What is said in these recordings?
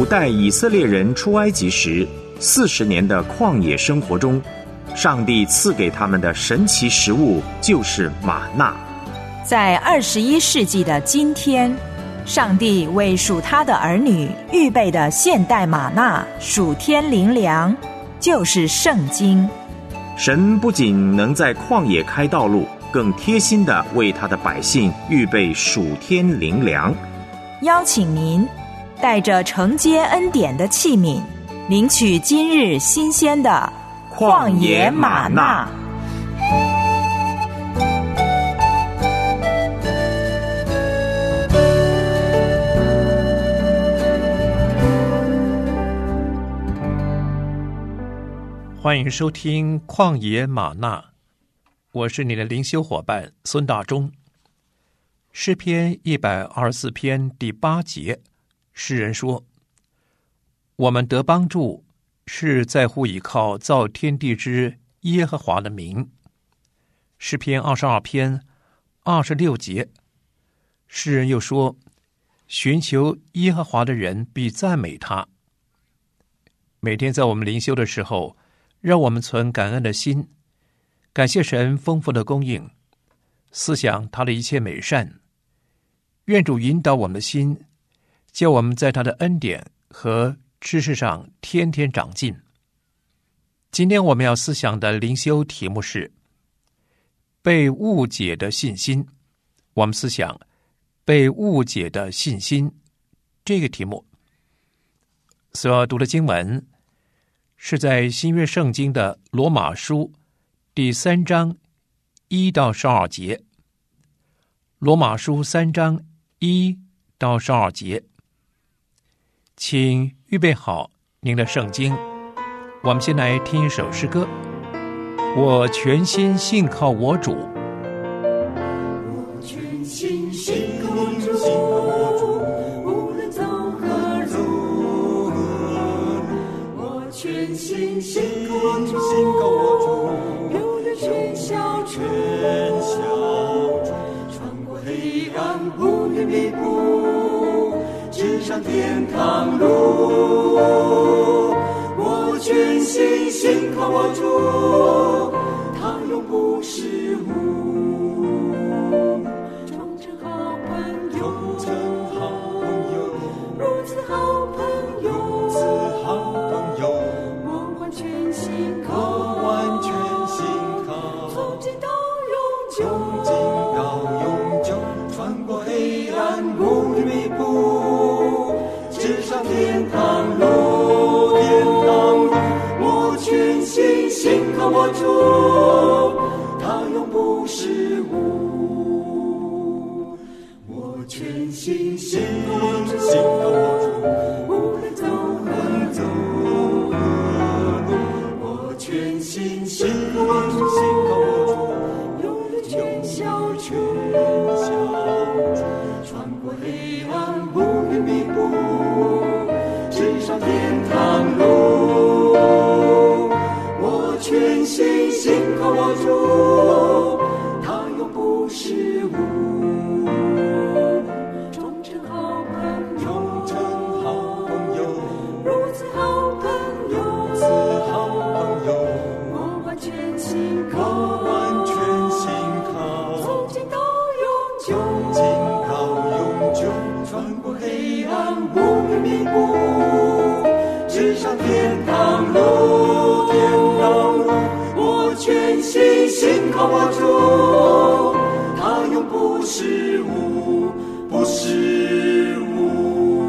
古代以色列人出埃及时40年的旷野生活中，上帝赐给他们的神奇食物就是玛纳。 在21世纪的今天，上帝为属他的儿女预备的现代玛纳属天灵粮，就是圣经。 神不仅能在旷野开道路，更贴心地为他的百姓预备属天灵粮。 邀请您带着承接恩典的器皿，领取今日新鲜的旷野玛纳。 欢迎收听旷野玛纳，我是你的灵修伙伴孙大中。诗篇124篇第8节，诗人说：我们得帮助，是在乎倚靠造天地之耶和华的名。诗篇22篇26节，诗人又说：寻求耶和华的人必赞美他。每天在我们灵修的时候，让我们存感恩的心，感谢神丰富的供应，思想他的一切美善。愿主引导我们的心，叫我们在他的恩典和知识上天天长进。今天我们要思想的灵修题目是被误解的信心。我们思想被误解的信心这个题目。所要读的经文是在新约圣经的罗马书第3章1到12节。罗马书3章1到12节，请预备好您的圣经。我们先来听一首诗歌：我全心信靠我主。 我全心信靠我主，无论走何路。我全心信靠我主，有了全小处，穿过黑暗乌云密布，直上天堂路。我全心信靠我主，他永不失误。终成好朋友，如此好朋友，我完全信靠，从今到永久，穿过黑暗乌云密布，直上天堂路。我全心信靠我主，他永不失误。我全心信靠我主，无论走何路。我全心信靠我主，有了全小处，穿过黑暗乌云密布，直上天堂路。我全心信靠我主，他永不失误。终成好朋友，如此好朋友，我完全信靠，从今到永久，穿过黑暗乌云密布，直上天堂路。我全心信靠我主，他永不失误，不失误。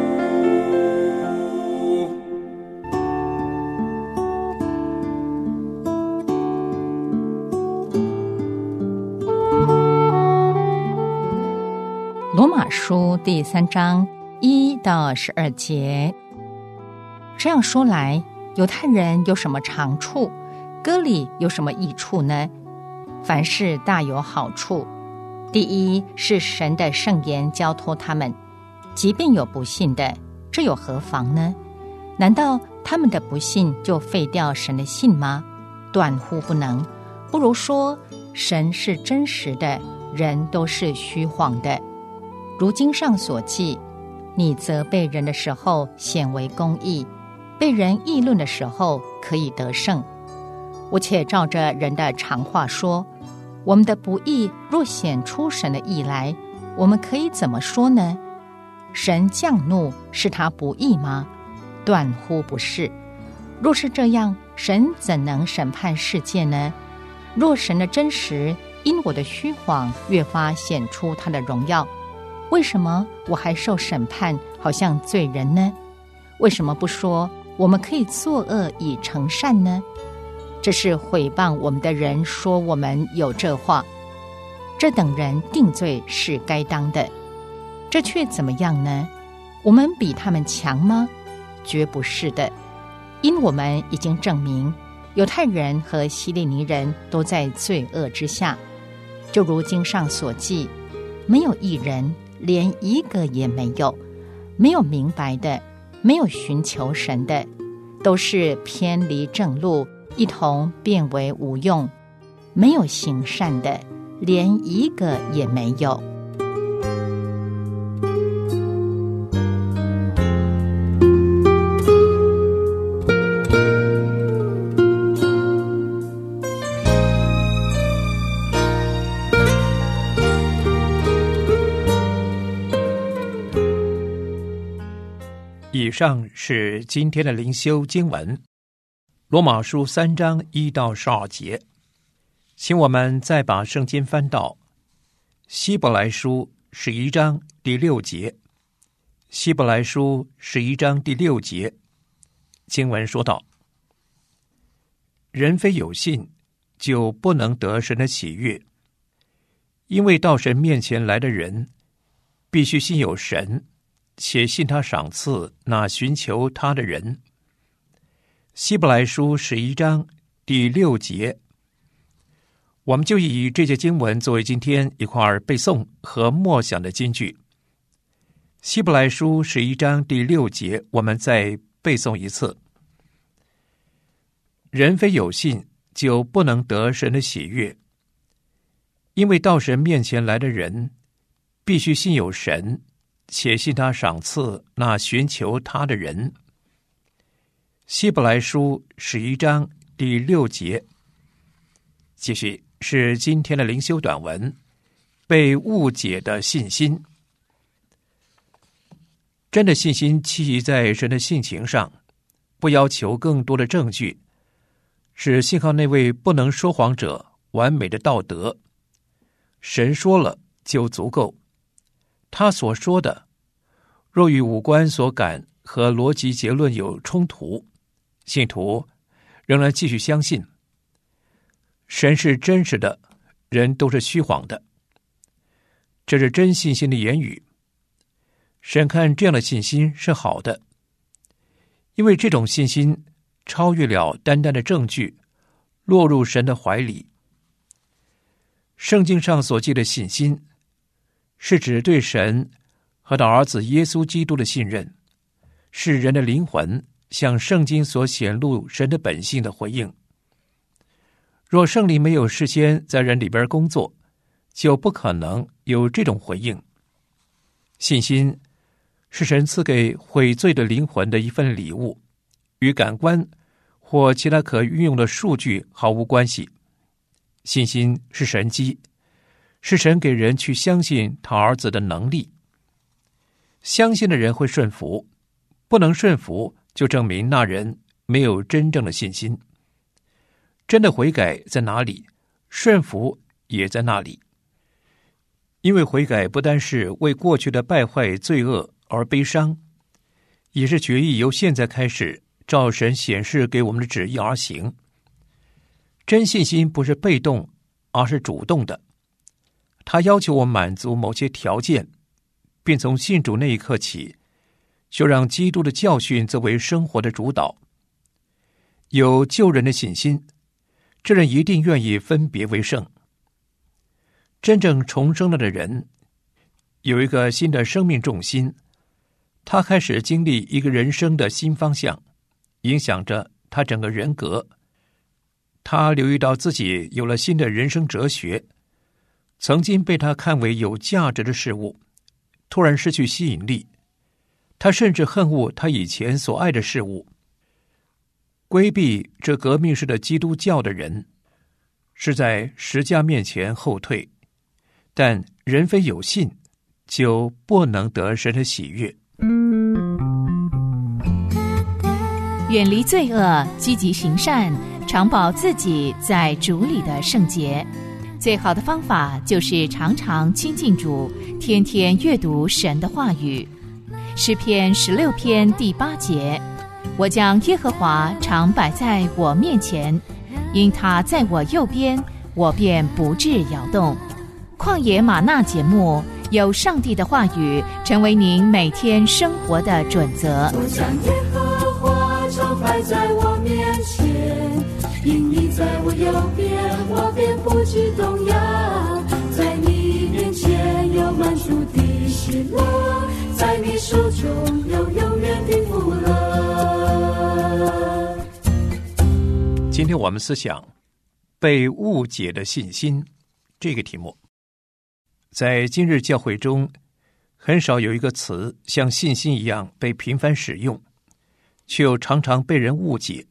罗马书第3章1到12节。这样说来，犹太人有什么长处？割礼有什么益处呢？凡事大有好处。第一是神的圣言交托他们，即便有不信的，这有何妨呢？难道他们的不信就废掉神的信吗？断乎不能。不如说，神是真实的，人都是虚晃的。如经上所记， 你责备人的时候显为公义，被人议论的时候可以得胜。我且照着人的常话说，我们的不义若显出神的义来，我们可以怎么说呢？神降怒是他不义吗？断乎不是。若是这样，神怎能审判世界呢？若神的真实因我的虚谎越发显出他的荣耀，为什么我还受审判，好像罪人呢？为什么不说我们可以作恶以成善呢？这是毁谤我们的人说我们有这话，这等人定罪是该当的。这却怎么样呢？我们比他们强吗？绝不是的。因我们已经证明，犹太人和希利尼人都在罪恶之下，就如经上所记，没有一人，连一个也没有，没有明白的，没有寻求神的，都是偏离正路，一同变为无用，没有行善的，连一个也没有。 以上是今天的灵修经文，罗马书3章1到12节。请我们再把圣经翻到希伯来书11章第6节。希伯来书11章第6节，经文说道：人非有信，就不能得神的喜悦，因为到神面前来的人，必须信有神，且信他赏赐那寻求他的人。希伯来书11章第6节，我们就以这节经文作为今天一块背诵和默想的金句。希伯来书11章第6节，我们再背诵一次：人非有信，就不能得神的喜悦，因为到神面前来的人，必须信有神，且信他赏赐那寻求他的人。希伯来书11章第6节。继续是今天的灵修短文，被误解的信心。真的信心栖息在神的性情上，不要求更多的证据，只信靠那位不能说谎者完美的道德。神说了就足够，他所说的若与五官所感和逻辑结论有冲突，信徒仍然继续相信。神是真实的，人都是虚谎的。这是真信心的言语。神看这样的信心是好的，因为这种信心超越了单单的证据，落入神的怀里。圣经上所记的信心，是指对神和他儿子耶稣基督的信任，是人的灵魂向圣经所显露神的本性的回应。若圣灵没有事先在人里边工作，就不可能有这种回应。信心是神赐给悔罪的灵魂的一份礼物，与感官或其他可运用的数据毫无关系。信心是神机，是神给人去相信他儿子的能力。相信的人会顺服，不能顺服就证明那人没有真正的信心。真的悔改在哪里，顺服也在那里。因为悔改不单是为过去的败坏罪恶而悲伤，也是决意由现在开始照神显示给我们的旨意而行。真信心不是被动，而是主动的。他要求我满足某些条件，并从信主那一刻起，就让基督的教训作为生活的主导。有救人的信心，这人一定愿意分别为圣。真正重生了的人，有一个新的生命重心，他开始经历一个人生的新方向，影响着他整个人格。他留意到自己有了新的人生哲学，曾经被他看为有价值的事物，突然失去吸引力。 他甚至恨恶他以前所爱的事物。规避这革命式的基督教的人，是在十架面前后退，但人非有信，就不能得神的喜悦。 远离罪恶，积极行善，常保自己在主里的圣洁。最好的方法就是常常亲近主，天天阅读神的话语。诗篇16篇第8节，我将耶和华常摆在我面前，因他在我右边，我便不致摇动。旷野吗哪节目，有上帝的话语成为您每天生活的准则。 我将耶和华常摆在我面前，因你在我右边，我便不致动摇。在你面前有满足的喜乐，在你手中有永远的福乐。 今天我们思想被误解的信心这个题目。在今日教会中，很少有一个词像信心一样被频繁使用，却又常常被人误解。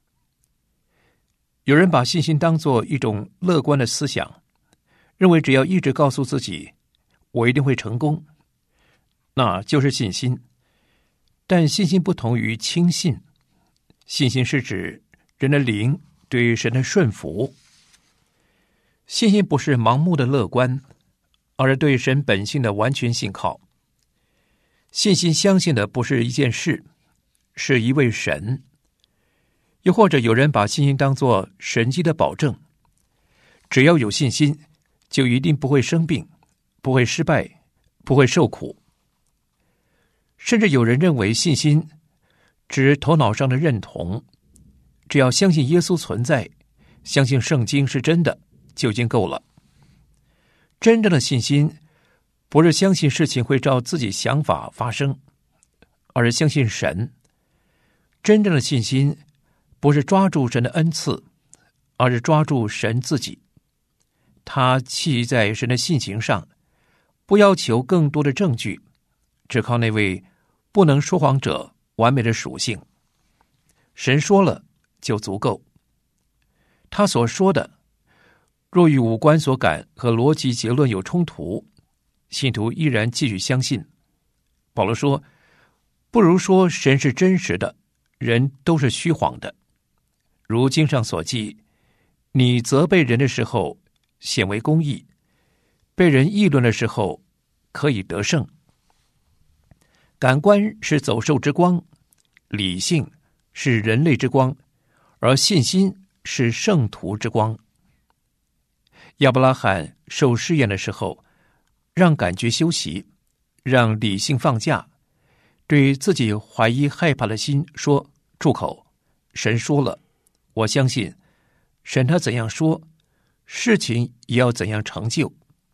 有人把信心当作一种乐观的思想，认为只要一直告诉自己我一定会成功，那就是信心。但信心不同于轻信，信心是指人的灵对神的顺服。信心不是盲目的乐观，而是对神本性的完全信靠。信心相信的不是一件事，是一位神。又或者有人把信心当作神迹的保证，只要有信心，就一定不会生病，不会失败，不会受苦。甚至有人认为信心指头脑上的认同，只要相信耶稣存在，相信圣经是真的，就已经够了。真正的信心不是相信事情会照自己想法发生，而是相信神。真正的信心不是抓住神的恩赐，而是抓住神自己。他系在神的性情上，不要求更多的证据，只靠那位不能说谎者完美的属性。神说了就足够。他所说的若与五官所感和逻辑结论有冲突，信徒依然继续相信。保罗说，不如说神是真实的，人都是虚谎的。如经上所记，你责备人的时候显为公义，被人议论的时候可以得胜。感官是走兽之光，理性是人类之光，而信心是圣徒之光。亚伯拉罕受试验的时候，让感觉休息，让理性放假，对自己怀疑害怕的心说，住口，神说了，我相信神他怎样说，事情也要怎样成就。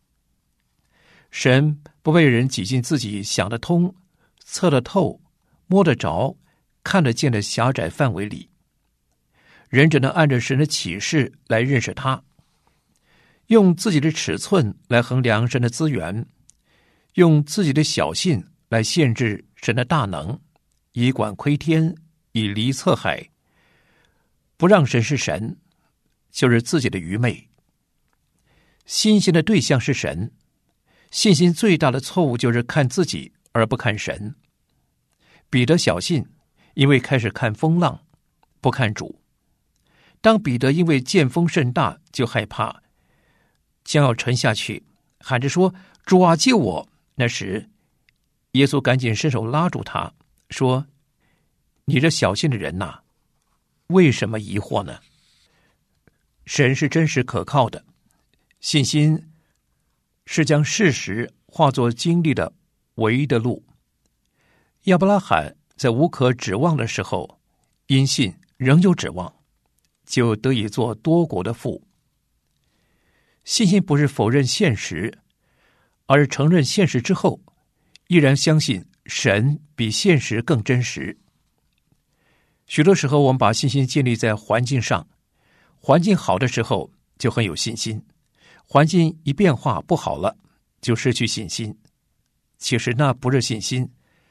神不被人挤进自己想得通、测得透、摸得着、看得见的狭窄范围里，人只能按着神的启示来认识他，用自己的尺寸来衡量神的资源，用自己的小信来限制神的大能，以管窥天，以离测海。不让神是神，就是自己的愚昧。信心的对象是神，信心最大的错误就是看自己而不看神。彼得小信，因为开始看风浪，不看主。当彼得因为见风甚大就害怕，将要沉下去，喊着说，主啊，救我！那时耶稣赶紧伸手拉住他，说，你这小信的人哪，为什么疑惑呢？神是真实可靠的，信心是将事实化作经历的唯一的路。亚伯拉罕在无可指望的时候，因信仍有指望，就得以做多国的父。信心不是否认现实，而是承认现实之后，依然相信神比现实更真实。许多时候我们把信心建立在环境上，环境好的时候就很有信心，环境一变化不好了就失去信心。其实那不是信心，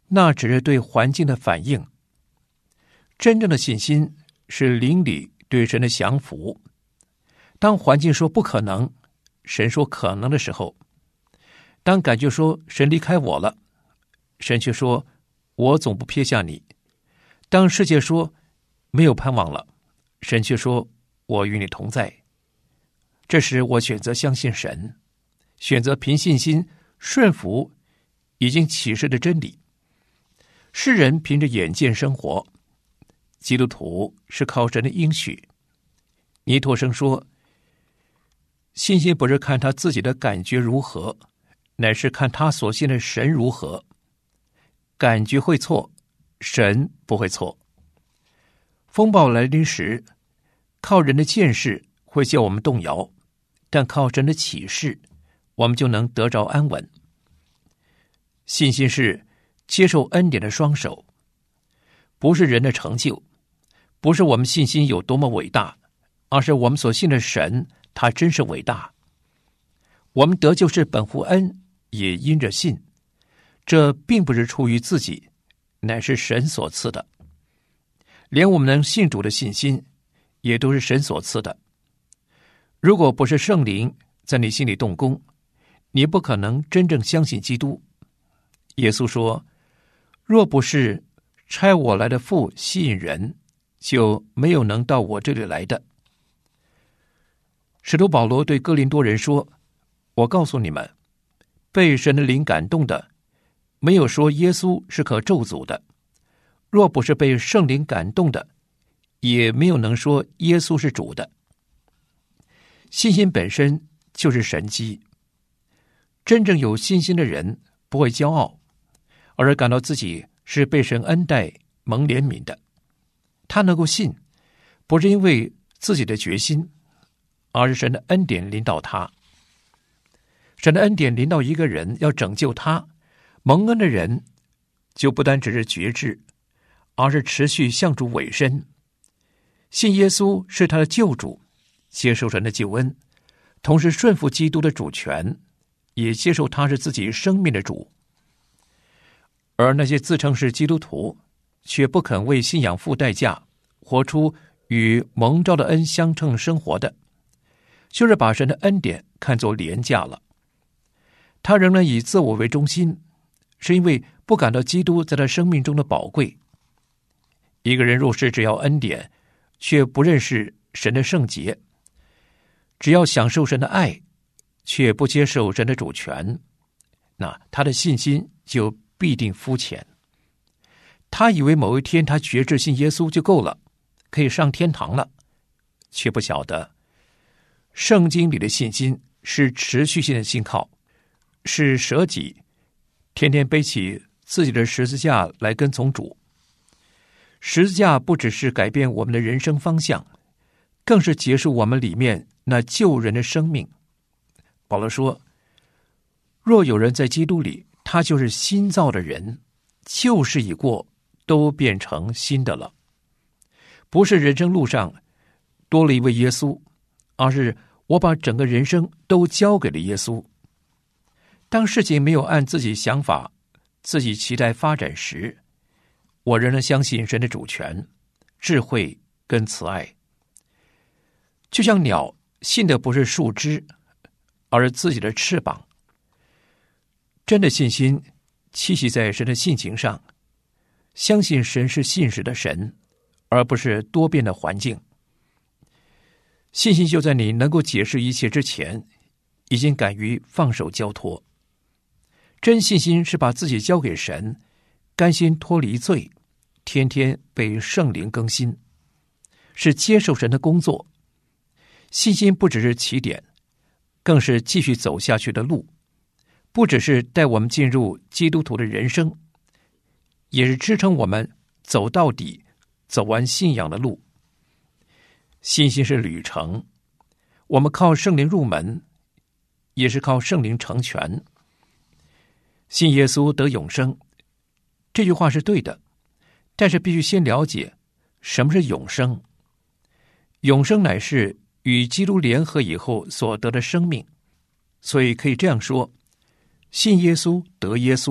那只是对环境的反应。真正的信心是灵里对神的降服。当环境说不可能，神说可能的时候；当感觉说神离开我了，神却说我总不撇下你；当世界说没有盼望了，神却说我与你同在。这时我选择相信神，选择凭信心顺服已经启示的真理。世人凭着眼见生活，基督徒是靠神的应许。尼托生说，信心不是看他自己的感觉如何，乃是看他所信的神如何。感觉会错，神不会错。风暴来临时，靠人的见识会叫我们动摇，但靠神的启示，我们就能得着安稳。信心是接受恩典的双手，不是人的成就，不是我们信心有多么伟大，而是我们所信的神，他真是伟大。我们得救是本乎恩，也因着信，这并不是出于自己，乃是神所赐的。连我们能信主的信心，也都是神所赐的。如果不是圣灵在你心里动工，你不可能真正相信基督。耶稣说，若不是差我来的父吸引人，就没有能到我这里来的。使徒保罗对哥林多人说，我告诉你们，被神的灵感动的，没有说耶稣是可咒诅的；若不是被圣灵感动的，也没有能说耶稣是主的。信心本身就是神迹。真正有信心的人不会骄傲，而感到自己是被神恩待蒙怜悯的。他能够信，不是因为自己的决心，而是神的恩典临到他。神的恩典临到一个人，要拯救他，蒙恩的人就不单只是觉知，而是持续向主委身，信耶稣是他的救主，接受神的救恩，同时顺服基督的主权，也接受他是自己生命的主。而那些自称是基督徒，却不肯为信仰付代价，活出与蒙召的恩相称生活的，就是把神的恩典看作廉价了。他仍然以自我为中心，是因为不感到基督在他生命中的宝贵。一个人若是只要恩典，却不认识神的圣洁，只要享受神的爱，却不接受神的主权，那他的信心就必定肤浅。他以为某一天他决志信耶稣就够了，可以上天堂了，却不晓得圣经里的信心是持续性的信靠，是舍己，天天背起自己的十字架来跟从主。十字架不只是改变我们的人生方向，更是结束我们里面那旧人的生命。保罗说，若有人在基督里，他就是新造的人，旧事已过，都变成新的了。不是人生路上多了一位耶稣，而是我把整个人生都交给了耶稣。当事情没有按自己想法、自己期待发展时，我仍然相信神的主权、智慧跟慈爱。就像鸟信的不是树枝，而是自己的翅膀。真的信心栖息在神的性情上，相信神是信实的神，而不是多变的环境。信心就在你能够解释一切之前，已经敢于放手交托。真信心是把自己交给神，甘心脱离罪，天天被圣灵更新，是接受神的工作。信心不只是起点，更是继续走下去的路，不只是带我们进入基督徒的人生，也是支撑我们走到底，走完信仰的路。信心是旅程，我们靠圣灵入门，也是靠圣灵成全。信耶稣得永生，这句话是对的，但是必须先了解什么是永生。永生乃是与基督联合以后所得的生命，所以可以这样说，信耶稣得耶稣，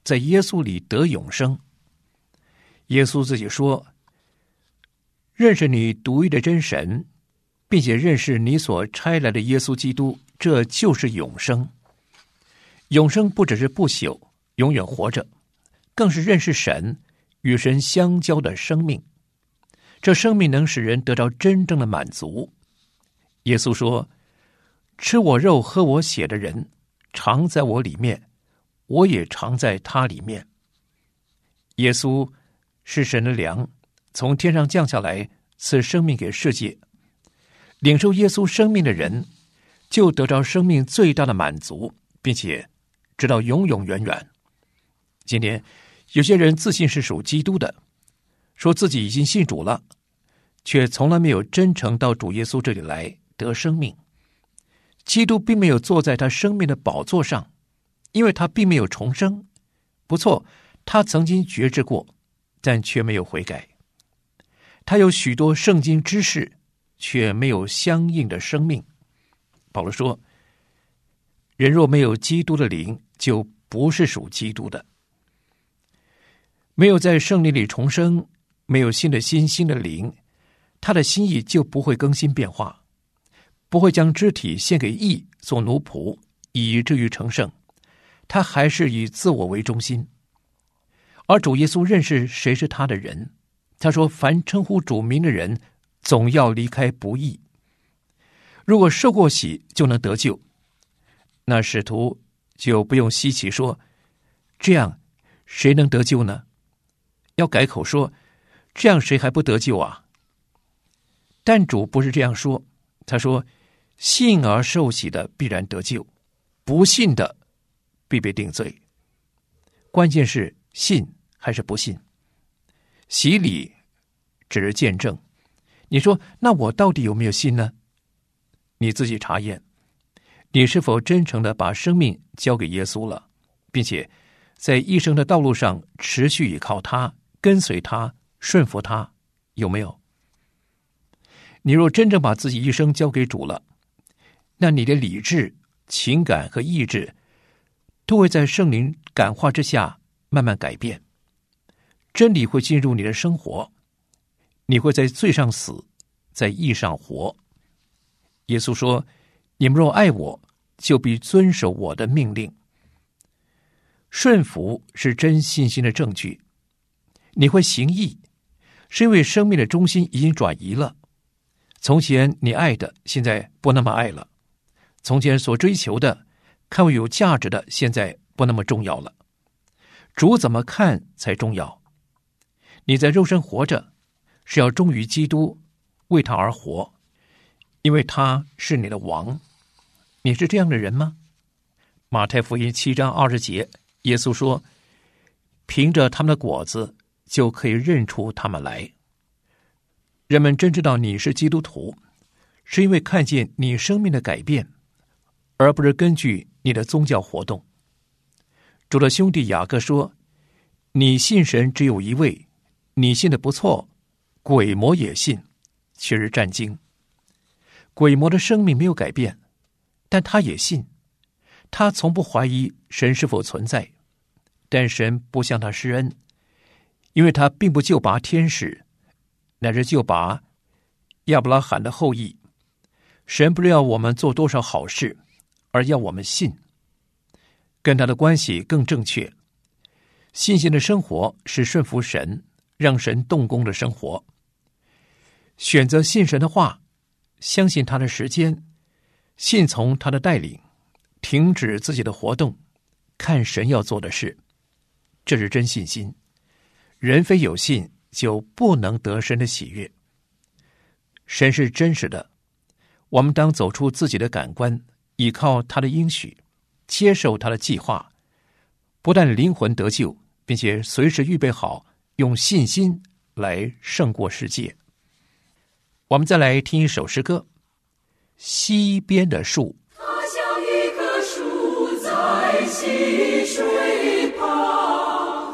在耶稣里得永生。耶稣自己说，认识你独一的真神，并且认识你所差来的耶稣基督，这就是永生。永生不只是不朽，永远活着，更是认识神，与神相交的生命。这生命能使人得到真正的满足。耶稣说，吃我肉喝我血的人常在我里面，我也常在他里面。耶稣是神的粮，从天上降下来，赐生命给世界。领受耶稣生命的人，就得到生命最大的满足，并且直到永永远远。今天有些人自信是属基督的，说自己已经信主了，却从来没有真诚到主耶稣这里来得生命。基督并没有坐在他生命的宝座上，因为他并没有重生。不错，他曾经决志过，但却没有悔改。他有许多圣经知识，却没有相应的生命。保罗说，人若没有基督的灵，就不是属基督的。没有在圣灵里重生，没有新的心、新的灵，他的心意就不会更新变化，不会将肢体献给义做奴仆，以至于成圣。他还是以自我为中心。而主耶稣认识谁是他的人，他说，凡称呼主名的人，总要离开不义。如果受过洗就能得救，那使徒就不用稀奇说，这样谁能得救呢？要改口说，这样谁还不得救啊？但主不是这样说，他说，信而受洗的必然得救，不信的必被定罪。关键是信还是不信。洗礼只是见证，你说那我到底有没有信呢？你自己查验，你是否真诚地把生命交给耶稣了，并且在一生的道路上持续依靠他，跟随他，顺服他，有没有？你若真正把自己一生交给主了，那你的理智、情感和意志都会在圣灵感化之下慢慢改变，真理会进入你的生活，你会在罪上死，在义上活。耶稣说，你们若爱我，就必遵守我的命令。顺服是真信心的证据。你会行义，是因为生命的中心已经转移了。从前你爱的，现在不那么爱了；从前所追求的，看为有价值的，现在不那么重要了。主怎么看才重要。你在肉身活着，是要忠于基督，为他而活，因为他是你的王。你是这样的人吗？马太福音7章20节，耶稣说，凭着他们的果子就可以认出他们来。人们真知道你是基督徒，是因为看见你生命的改变，而不是根据你的宗教活动。主的兄弟雅各说，你信神只有一位，你信的不错，鬼魔也信，却是战惊。鬼魔的生命没有改变，但他也信，他从不怀疑神是否存在，但神不向他施恩，因为他并不救拔天使，乃是救拔亚伯拉罕的后裔。神不是要我们做多少好事，而要我们信，跟他的关系更正确。信心的生活是顺服神，让神动工的生活。选择信神的话，相信他的时间，信从他的带领，停止自己的活动，看神要做的事，这是真信心。人非有信，就不能得神的喜悦。神是真实的，我们当走出自己的感官，依靠他的应许，接受他的计划，不但灵魂得救，并且随时预备好用信心来胜过世界。我们再来听一首诗歌，溪边的树。 它像一棵树在溪水旁，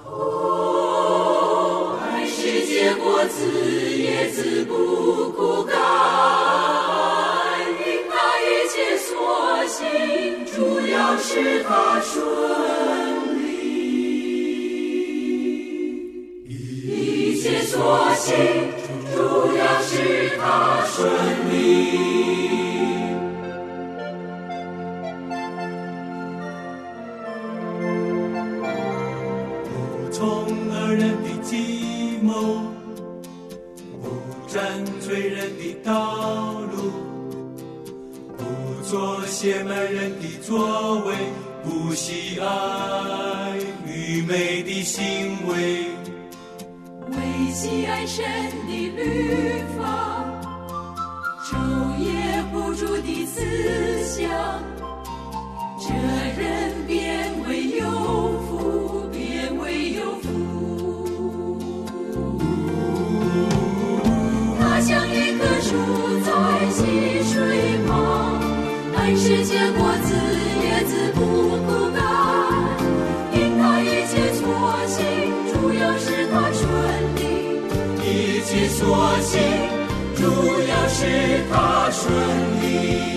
爱是结果子，叶子不枯干，因它一切所行，主要使它顺利。 心，主要使他顺利。不从恶人的计谋，不占罪人的道路，不做亵慢人的作为，不喜爱愚昧的行为， 为喜爱神的律法，昼夜不住的思想，这人便为有福，便为有福。他像一棵树在溪水旁，按时结果子，叶子不枯干，因他一切所行，主要使他顺利。 一切所行，主要使他顺利。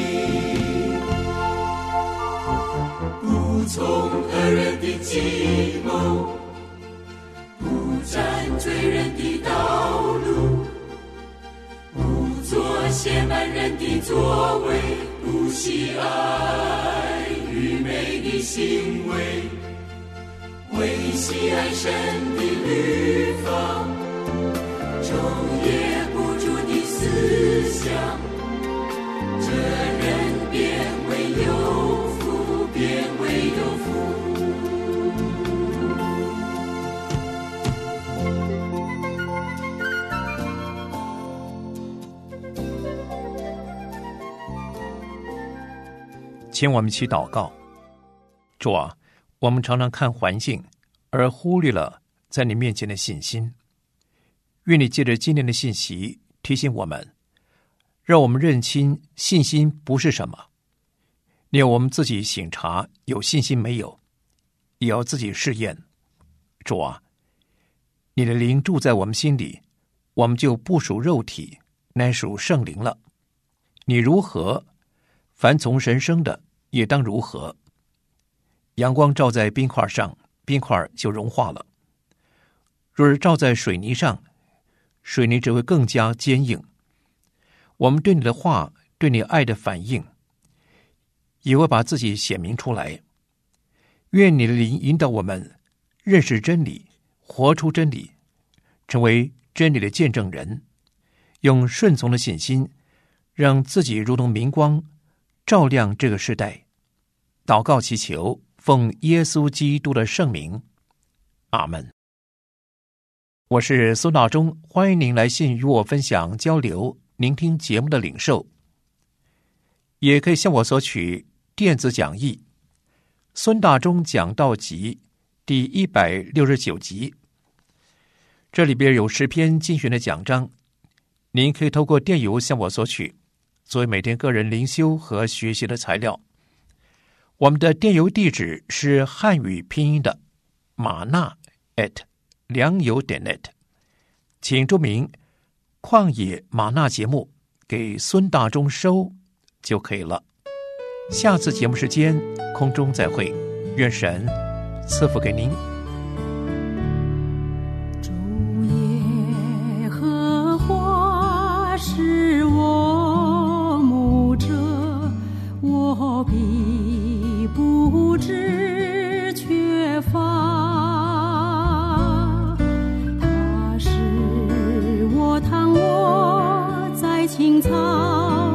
不从恶人的计谋，不占罪人的道路，不做亵慢人的作为，不喜爱愚昧的行为，为喜爱神的律法，昼夜不住的思想，这人便为有福，便为有福。 请我们一起祷告。主啊，我们常常看环境，而忽略了在你面前的信心。愿你借着今天的信息提醒我们，让我们认清信心不是什么，连我们自己省察有信心没有，也要自己试验。主啊，你的灵住在我们心里，我们就不属肉体，乃属圣灵了。你如何，凡从神生的也当如何。阳光照在冰块上，冰块就融化了；若是照在水泥上，水泥只会更加坚硬。我们对你的话，对你爱的反应，也会把自己显明出来。愿你的灵引导我们认识真理，活出真理，成为真理的见证人，用顺从的信心，让自己如同明光，照亮这个世代。祷告祈求，奉耶稣基督的圣名，阿们。我是苏大忠，欢迎您来信与我分享交流您听节目的领受，也可以向我索取电子讲义孙大忠讲道集第169集，这里边有10篇精选的讲章，您可以透过电邮向我索取，作为每天个人灵修和学习的材料。我们的电邮地址是汉语拼音的玛纳良友.net， 请注明旷野玛纳节目给孙大中收就可以了。下次节目时间空中再会，愿神赐福给您。 主耶和华是我牧者，我必不致缺乏。他使我躺卧在青草